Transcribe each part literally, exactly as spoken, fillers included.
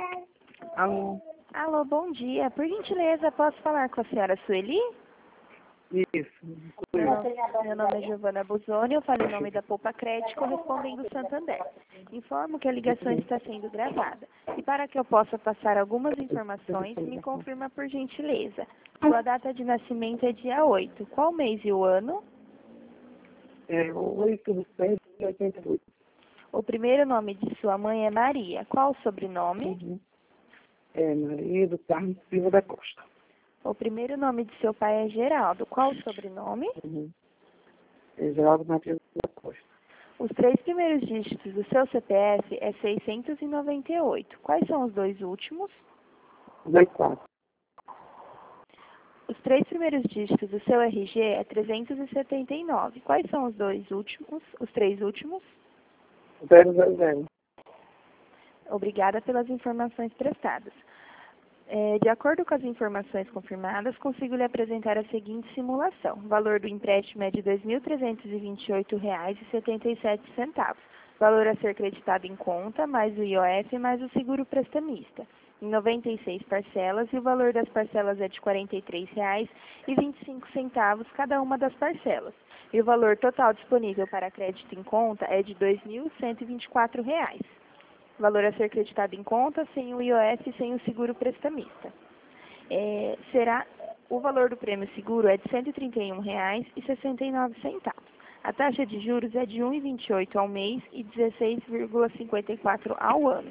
Alô? Alô, bom dia. Por gentileza, posso falar com a senhora Sueli? Isso. Meu, meu nome é Giovana Buzoni, eu falo em nome da Poupa Crédito, correspondendo ao Santander. Informo que a ligação está sendo gravada. E para que eu possa passar algumas informações, me confirma por gentileza. Sua data de nascimento é dia oito. Qual mês e o ano? É oito do seis de oitenta e oito. O primeiro nome de sua mãe é Maria. Qual o sobrenome? Uhum. É Maria do Carmo Silva da Costa. O primeiro nome de seu pai é Geraldo. Qual o sobrenome? Uhum. É Geraldo Matheus da Costa. Os três primeiros dígitos do seu C P F é seiscentos e noventa e oito. Quais são os dois últimos? dois quatro. Os três primeiros dígitos do seu R G é trezentos e setenta e nove. Quais são os dois últimos? Os três últimos? zero zero zero. Obrigada pelas informações prestadas. É, de acordo com as informações confirmadas, consigo lhe apresentar a seguinte simulação. O valor do empréstimo é de dois mil trezentos e vinte e oito reais e setenta e sete centavos. Valor a ser creditado em conta, mais o I O F, mais o seguro prestamista. Em noventa e seis parcelas, e o valor das parcelas é de quarenta e três reais e vinte e cinco centavos cada uma das parcelas. E o valor total disponível para crédito em conta é de dois mil cento e vinte e quatro reais. Valor a ser creditado em conta, sem o I O F e sem o seguro prestamista. É, será, o valor do prêmio seguro é de cento e trinta e um reais e sessenta e nove centavos. A taxa de juros é de um vírgula vinte e oito ao mês e dezesseis vírgula cinquenta e quatro ao ano.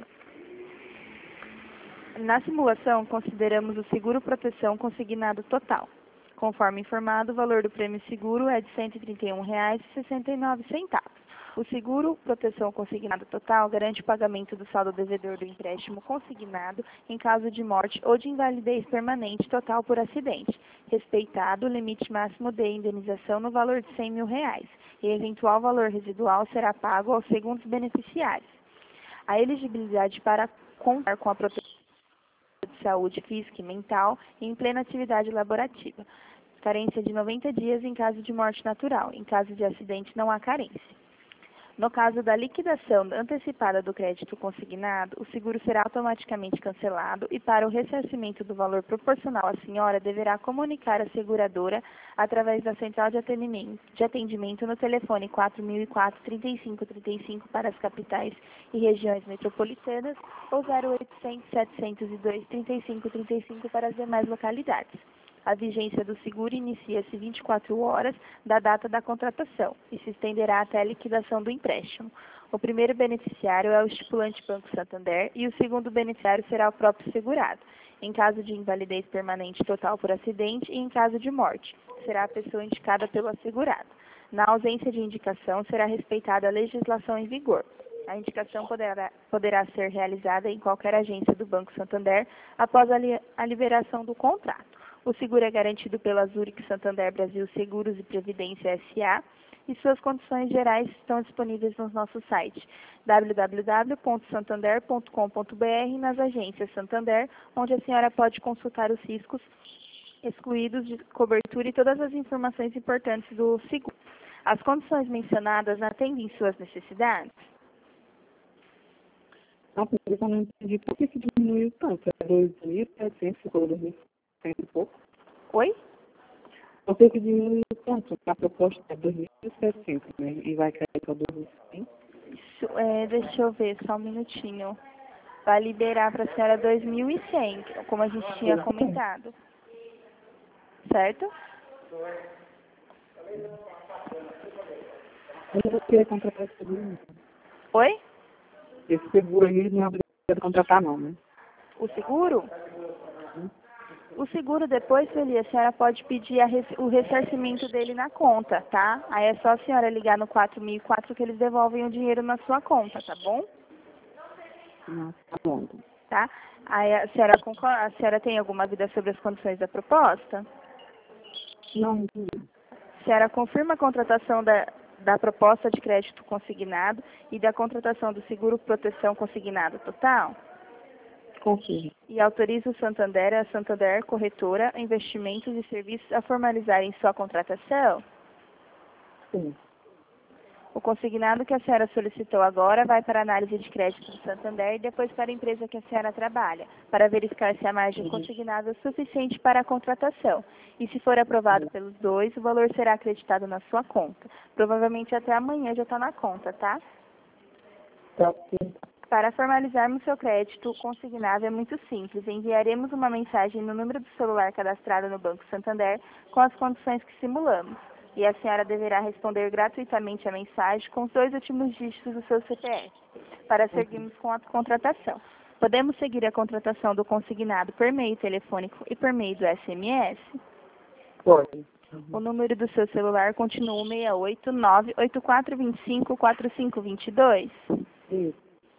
Na simulação, consideramos o seguro proteção consignado total. Conforme informado, o valor do prêmio seguro é de cento e trinta e um reais e sessenta e nove centavos. O seguro proteção consignado total garante o pagamento do saldo devedor do empréstimo consignado em caso de morte ou de invalidez permanente total por acidente, respeitado o limite máximo de indenização no valor de cem mil reais, e eventual valor residual será pago aos segundos beneficiários. A elegibilidade para contar com a proteção de saúde física e mental em plena atividade laborativa. Carência de noventa dias em caso de morte natural. Em caso de acidente, não há carência. No caso da liquidação antecipada do crédito consignado, o seguro será automaticamente cancelado e, para o ressarcimento do valor proporcional, a senhora deverá comunicar à seguradora através da central de atendimento, de atendimento no telefone quatro mil e quatro, trinta e cinco trinta e cinco para as capitais e regiões metropolitanas ou zero oitocentos, setecentos e dois, trinta e cinco trinta e cinco para as demais localidades. A vigência do seguro inicia-se vinte e quatro horas da data da contratação e se estenderá até a liquidação do empréstimo. O primeiro beneficiário é o estipulante Banco Santander e o segundo beneficiário será o próprio segurado, em caso de invalidez permanente total por acidente e em caso de morte. Será a pessoa indicada pelo assegurado. Na ausência de indicação, será respeitada a legislação em vigor. A indicação poderá, poderá ser realizada em qualquer agência do Banco Santander após a, li, a liberação do contrato. O seguro é garantido pela Zurich Santander Brasil Seguros e Previdência S A e suas condições gerais estão disponíveis no nosso site w w w ponto santander ponto com ponto b r nas agências Santander, onde a senhora pode consultar os riscos excluídos de cobertura e todas as informações importantes do seguro. As condições mencionadas atendem suas necessidades? Não, porque eu não entendi por que que diminuiu tanto. É dois mil e setecentos, ficou dois mil e cem e pouco. Oi? Por que que diminuiu tanto? A proposta é dois mil e setecentos, né? E vai cair para dois mil e cem. Isso, é, deixa eu ver, só um minutinho. Vai liberar para a senhora dois mil e cem, como a gente tinha comentado. Certo? Eu não queria contratar esse seguro, não. Oi? Esse seguro aí não é obrigado a contratar, não, né? O seguro? O seguro depois, Feli, a senhora pode pedir a res, o ressarcimento dele na conta, tá? Aí é só a senhora ligar no quatro mil e quatro que eles devolvem o dinheiro na sua conta, tá bom? Não, tá bom. Tá? Aí a senhora, concorda, a senhora tem alguma dúvida sobre as condições da proposta? Não, entendi. A senhora confirma a contratação da, da proposta de crédito consignado e da contratação do seguro proteção consignado total? Confirmo. E autoriza o Santander, a Santander Corretora, Investimentos e Serviços a formalizarem sua contratação? Sim. O consignado que a senhora solicitou agora vai para a análise de crédito do Santander e depois para a empresa que a senhora trabalha, para verificar se a margem consignada é suficiente para a contratação. E se for aprovado pelos dois, o valor será acreditado na sua conta. Provavelmente até amanhã já está na conta, tá? Tá ok. Para formalizarmos seu crédito consignado é muito simples. Enviaremos uma mensagem no número do celular cadastrado no Banco Santander com as condições que simulamos. E a senhora deverá responder gratuitamente a mensagem com os dois últimos dígitos do seu C P F, para seguirmos com a contratação. Podemos seguir a contratação do consignado por meio telefônico e por meio do S M S? Pode. O número do seu celular continua o seis oito nove oito quatro dois cinco quatro cinco dois dois? Isso.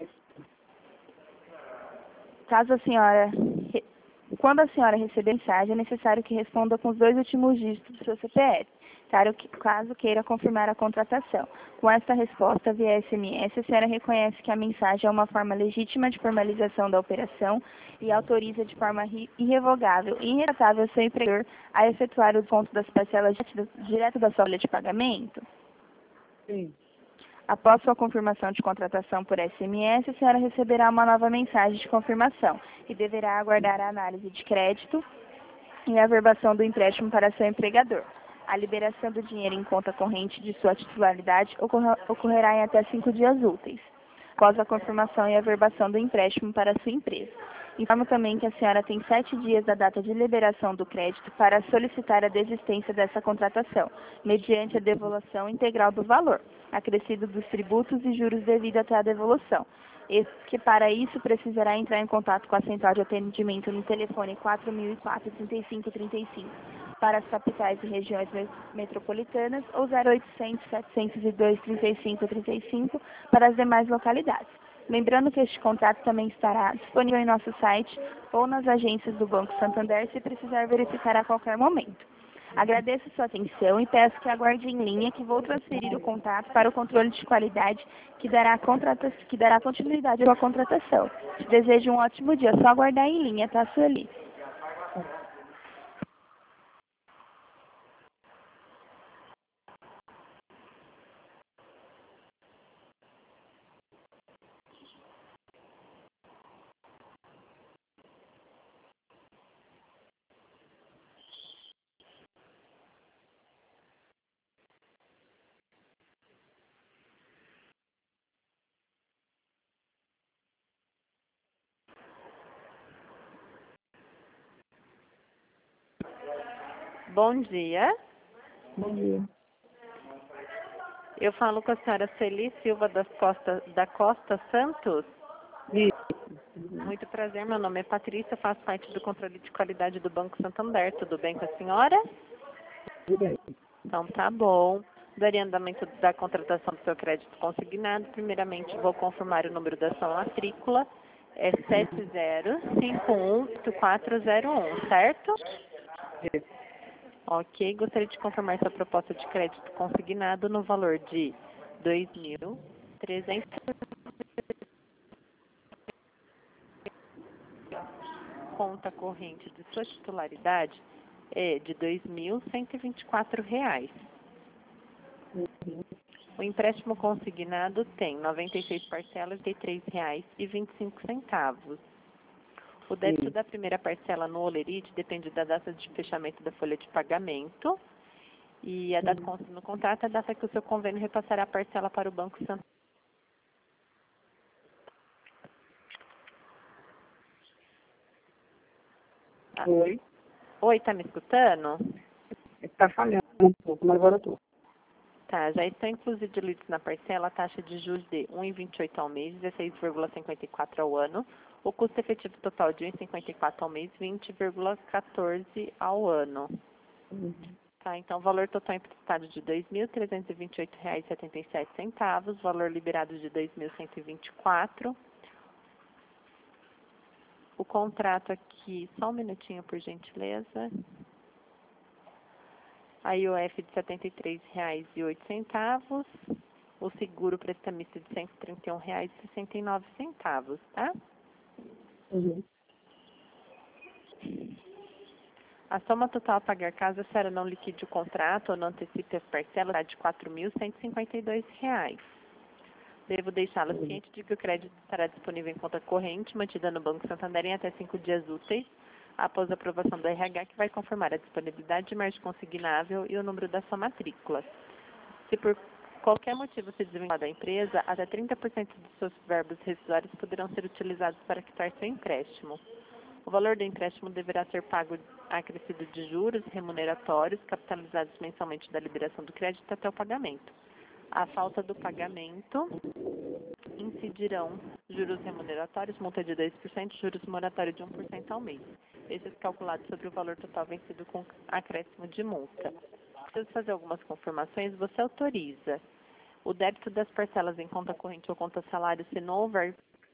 Caso a senhora, quando a senhora receber a mensagem, é necessário que responda com os dois últimos dígitos do seu C P F, caso queira confirmar a contratação. Com esta resposta via S M S, a senhora reconhece que a mensagem é uma forma legítima de formalização da operação e autoriza de forma irrevogável e irretratável o seu empregador a efetuar o desconto das parcelas direto da sua folha de pagamento? Sim. Após sua confirmação de contratação por S M S, a senhora receberá uma nova mensagem de confirmação e deverá aguardar a análise de crédito e a averbação do empréstimo para seu empregador. A liberação do dinheiro em conta corrente de sua titularidade ocorrerá em até cinco dias úteis, após a confirmação e averbação do empréstimo para sua empresa. Informo também que a senhora tem sete dias da data de liberação do crédito para solicitar a desistência dessa contratação, mediante a devolução integral do valor, acrescido dos tributos e juros devido até a devolução. E que para isso precisará entrar em contato com a central de atendimento no telefone quatro mil e quatro, trinta e cinco trinta e cinco para as capitais e regiões metropolitanas ou zero oitocentos, setecentos e dois, trinta e cinco trinta e cinco para as demais localidades. Lembrando que este contato também estará disponível em nosso site ou nas agências do Banco Santander se precisar verificar a qualquer momento. Agradeço sua atenção e peço que aguarde em linha que vou transferir o contato para o controle de qualidade que dará, contrata que dará continuidade à sua contratação. Te desejo um ótimo dia. Só aguardar em linha, tá, Sueli? Bom dia. Bom dia. Eu falo com a senhora Celi Silva das Costa, da Costa Santos. Isso. Muito prazer, meu nome é Patrícia, faço parte do controle de qualidade do Banco Santander. Tudo bem com a senhora? Tudo bem. Então tá bom. Daria andamento da contratação do seu crédito consignado. Primeiramente, vou confirmar o número da sua matrícula. É sete zero cinco um oito quatro zero um, certo? Isso. Ok, gostaria de confirmar sua proposta de crédito consignado no valor de dois mil trezentos. Conta corrente de sua titularidade é de dois mil cento e vinte e quatro reais. O empréstimo consignado tem noventa e seis parcelas de três reais e vinte e cinco centavos. O débito Sim. da primeira parcela no Olerite depende da data de fechamento da folha de pagamento. E a data consta no contrato é a data que o seu convênio repassará a parcela para o Banco Santander. Ah, Oi. oi, tá me escutando? Está falhando um pouco, mas agora estou. Tá, já estão incluídos diluídos na parcela a taxa de juros de um vírgula vinte e oito ao mês, dezesseis vírgula cinquenta e quatro ao ano, o custo efetivo total de um vírgula cinquenta e quatro ao mês, vinte vírgula quatorze ao ano. Uhum. Tá, então, o valor total emprestado de dois mil trezentos e vinte e oito reais e setenta e sete centavos, valor liberado de dois mil cento e vinte e quatro. O contrato aqui, só um minutinho, por gentileza. A I O F de setenta e três reais e oito centavos. O seguro prestamista de cento e trinta e um reais e sessenta e nove centavos, tá? Uhum. A A soma total a pagar caso a senhora não liquide o contrato ou não antecipe as parcelas será de quatro mil cento e cinquenta e dois reais. Devo deixá-la ciente de que o crédito estará disponível em conta corrente, mantida no Banco Santander em até cinco dias úteis, após a aprovação do R H, que vai confirmar a disponibilidade de margem consignável e o número da sua matrícula. Se por qualquer motivo se desvincular da empresa, até trinta por cento dos seus verbos rescisórios poderão ser utilizados para quitar seu empréstimo. O valor do empréstimo deverá ser pago acrescido de juros remuneratórios, capitalizados mensalmente da liberação do crédito até o pagamento. A falta do pagamento incidirão juros remuneratórios, multa de dois por cento, juros moratórios de um por cento ao mês. Esses calculados sobre o valor total vencido com acréscimo de multa. Preciso fazer algumas confirmações. Você autoriza o débito das parcelas em conta corrente ou conta salário se não houver...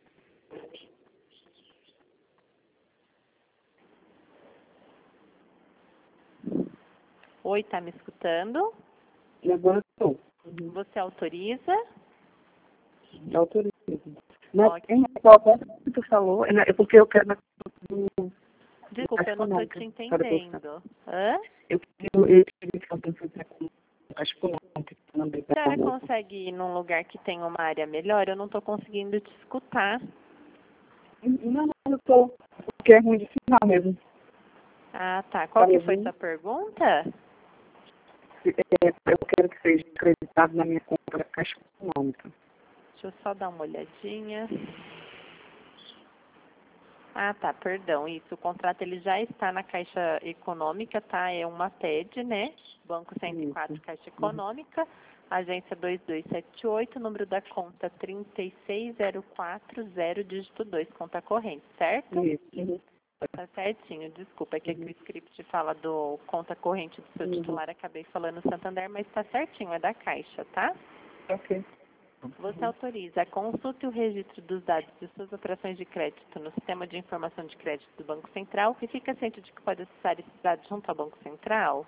Oi, está me escutando? Agora estou. Você autoriza? Autorizo. Mas Ok. em qualquer que tu falou, é porque eu quero na do Desculpa, eu não estou te entendendo. Hã? Eu queria que eu pensasse com Caixa Econômica também. A senhora consegue ir num lugar que tenha uma área melhor? Eu não estou conseguindo te escutar. Não, eu estou. Porque é ruim de sinal mesmo. Ah, tá. Qual que foi sua pergunta? É, eu quero que seja acreditado na minha conta da Caixa Econômica. Deixa eu só dar uma olhadinha. Ah, tá, perdão, isso, o contrato ele já está na Caixa Econômica, tá? É uma P E D, né? Banco cento e quatro, Isso. Caixa Econômica, agência dois dois sete oito, número da conta trinta e seis zero quatro zero, dígito dois, conta corrente, certo? Isso. Uhum. Tá certinho, desculpa, é que aqui o script fala do conta corrente do seu titular, acabei falando Santander, mas tá certinho, é da Caixa, tá? Ok. Você autoriza, consulte o registro dos dados de suas operações de crédito no Sistema de Informação de Crédito do Banco Central e fica ciente de que pode acessar esses dados junto ao Banco Central?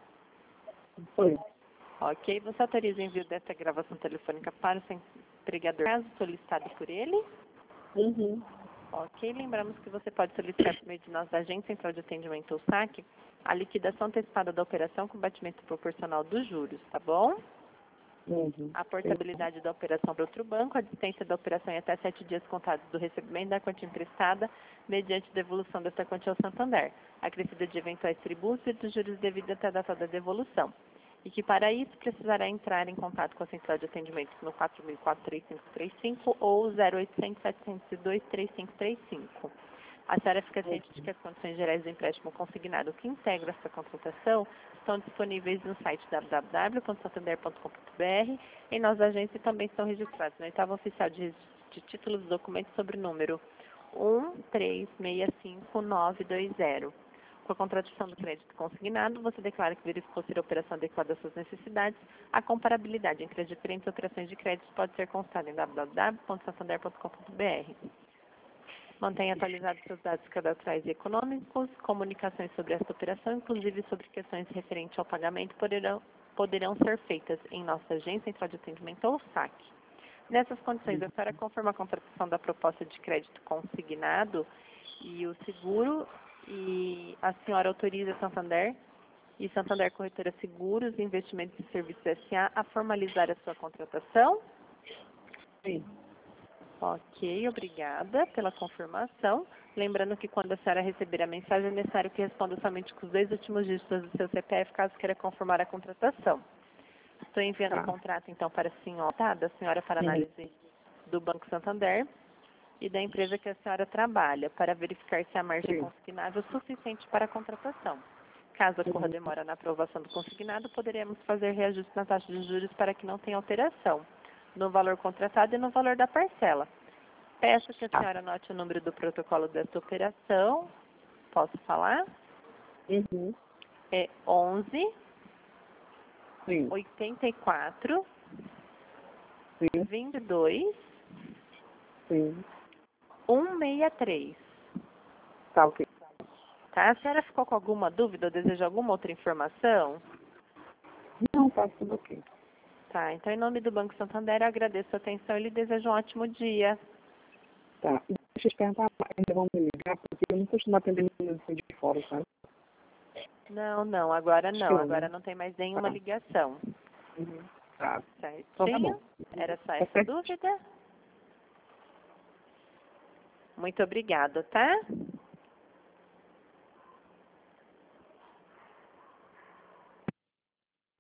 Foi. Ok. Você autoriza o envio dessa gravação telefônica para o seu empregador, caso solicitado por ele? Uhum. Ok. Lembramos que você pode solicitar por meio de nossa Agência Central de Atendimento ou saque a liquidação antecipada da operação com batimento proporcional dos juros, tá bom? Uhum. A portabilidade da operação para outro banco, a distância da operação em até sete dias contados do recebimento da quantia emprestada, mediante devolução desta quantia ao Santander, acrescida de eventuais tributos e dos juros devidos até a data da devolução. E que para isso precisará entrar em contato com a Central de Atendimento no quatro mil e quatro, três cinco três cinco ou zero oitocentos, setecentos e dois, três cinco três cinco. A senhora fica ciente de que as condições gerais do empréstimo consignado que integram essa contratação estão disponíveis no site w w w ponto santander ponto com ponto b r. Em nossa agência também estão registrados na oitava oficial de, de títulos e documentos sobre o número um três seis cinco nove dois zero. Com a contratação do crédito consignado, você declara que verificou ser a operação adequada às suas necessidades. A comparabilidade entre as diferentes operações de crédito pode ser constada em w w w ponto santander ponto com ponto b r. Mantenha atualizados seus dados cadastrais e econômicos. Comunicações sobre esta operação, inclusive sobre questões referentes ao pagamento, poderão, poderão ser feitas em nossa agência central de atendimento ou saque. Nessas condições, a senhora confirma a contratação da proposta de crédito consignado e o seguro, e a senhora autoriza Santander e Santander Corretora Seguros, Investimentos e Serviços S A a formalizar a sua contratação? Sim. Ok, obrigada pela confirmação. Lembrando que quando a senhora receber a mensagem, é necessário que responda somente com os dois últimos dígitos do seu C P F, caso queira confirmar a contratação. Estou enviando Tá. o contrato, então, para a senhora, tá? Da senhora para Uhum. análise do Banco Santander e da empresa que a senhora trabalha, para verificar se a margem Sim. consignável é suficiente para a contratação. Caso ocorra demora na aprovação do consignado, poderemos fazer reajuste na taxa de juros para que não tenha alteração no valor contratado e no valor da parcela. Peço que a senhora anote o número do protocolo desta operação. Posso falar? Uhum. É onze, Sim. oitenta e quatro, Sim. vinte e dois, Sim. cento e sessenta e três. Tá ok. Tá? A senhora ficou com alguma dúvida ou deseja alguma outra informação? Não, tá tudo ok. Tá, então em nome do Banco Santander eu agradeço a atenção e lhe desejo um ótimo dia. Tá. Deixa eu te perguntar, ainda vão me ligar, porque eu não costumo atender ninguém de fora, sabe? Não, não, agora não. Show, Agora né? não tem mais nenhuma Tá. ligação. Uhum. Tá. Certinho? Então tá bom. Era só Tá essa certo. dúvida? Muito obrigada, tá?